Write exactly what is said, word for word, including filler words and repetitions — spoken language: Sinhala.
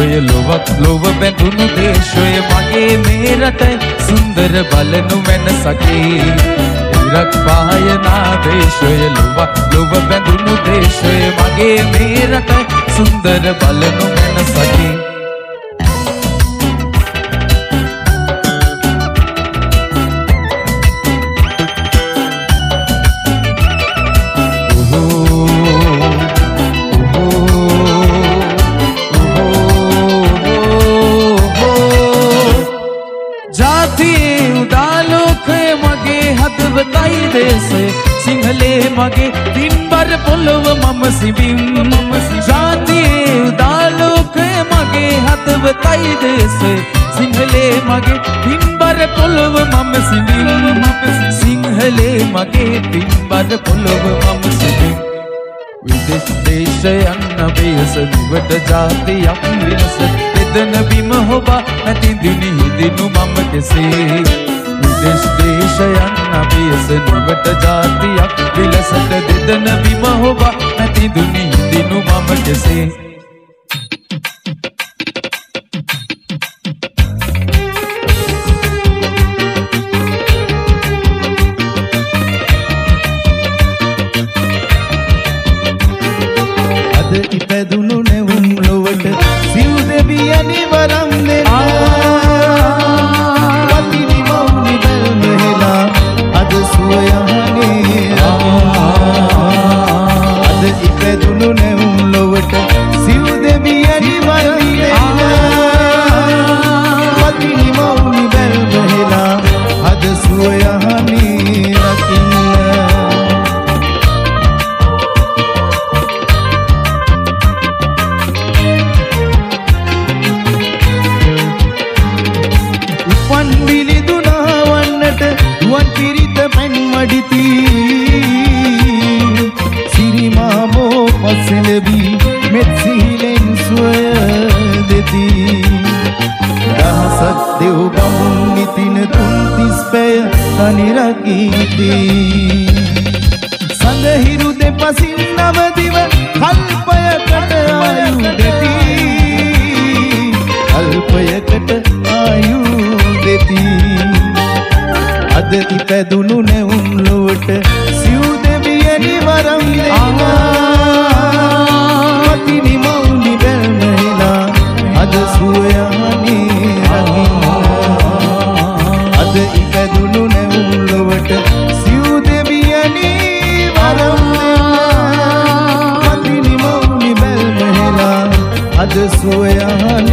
දේශය ලොවක් ලොව බැඳුණු දේශය මගේ මේ රටයි සුන්දර බලනු වෙනසකේ ඉරක් පායනා දේශය ලොවක් ලොව බැඳුණු දේශය මගේ මේ රටයි සුන්දර බලනු වෙනසකේ සිංහලේ මගේ පින්බර පොළොව මම සිඹිම් මම ජාතියේ උදාලෝකය මගේ හදවතයි දේශේ සිංහලේ මගේ පින්බර පොළොව මම සිඹිම් සිංහලේ මගේ පින්බර පොළොව මම සිඹිම් විදේශ දේශයන් අභියස නුවට ජාතියක් විනස එදන බිම හොබා නැති දිනි හිදිනු මම කෙසේ විදේශ දේශයන් අභියස නුවට ජාතියක් විලසට දෙදන බිම හොබා නැති දුනි හිදිනු මම කෙසේ අද ඉපැදුණු නැවුම් ලොවට සිව් දෙවියනි වරම් දෙන්න අද ඉපැදුණු නැවුම් ලොවට සිව් දෙවියනි වරම් දෙන්න පතිනි මෞනි බැල්මහෙලා අද සුවයහනි රකින්න උපන් විලිදුනා වන්නට රුවන් පිරිත පැන් මඩිති සිරිමාමෝ පසෙලබි මෙත් සිහිලෙන් සුවය දෙති දහසක් දෙව් බඹුන් නිතින තුන් තිස් පැය තනිරකීති සඳහිරු දෙපසින් නවදිව කල්පයකට ආයු දෙති කල්පයකට ආයු දෙති අද ඉපැදුණු නැවුම් ලොවට සිව් දෙවියනි වරම් දෙන්න පතිනි මෞනි බැල්මහෙලා අද සුවයහනි රකින්න අද ඉපැදුණු නැවුම් ලොවට සිව් දෙවියනි වරම් දෙන්න පතිනි මෞනි බැල්මහෙලා අද සුවයහනි